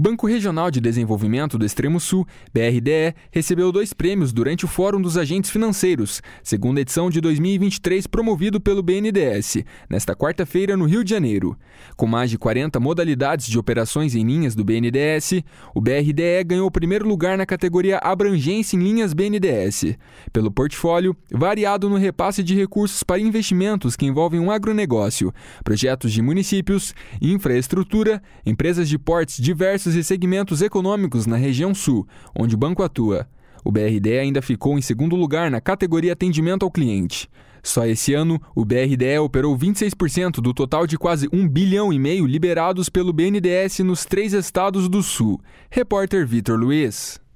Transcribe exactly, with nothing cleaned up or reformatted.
Banco Regional de Desenvolvimento do Extremo Sul, B R D E, recebeu dois prêmios durante o Fórum dos Agentes Financeiros, segunda edição de dois mil e vinte e três, promovido pelo B N D E S, nesta quarta-feira no Rio de Janeiro. Com mais de quarenta modalidades de operações em linhas do B N D E S, o B R D E ganhou o primeiro lugar na categoria Abrangência em linhas B N D E S, pelo portfólio variado no repasse de recursos para investimentos que envolvem um agronegócio, projetos de municípios, infraestrutura, empresas de portes diversos e segmentos econômicos na região sul, onde o banco atua. O B R D E ainda ficou em segundo lugar na categoria Atendimento ao Cliente. Só esse ano, o B R D E operou vinte e seis por cento do total de quase um bilhão e meio liberados pelo B N D E S nos três estados do sul. Repórter Vitor Luiz.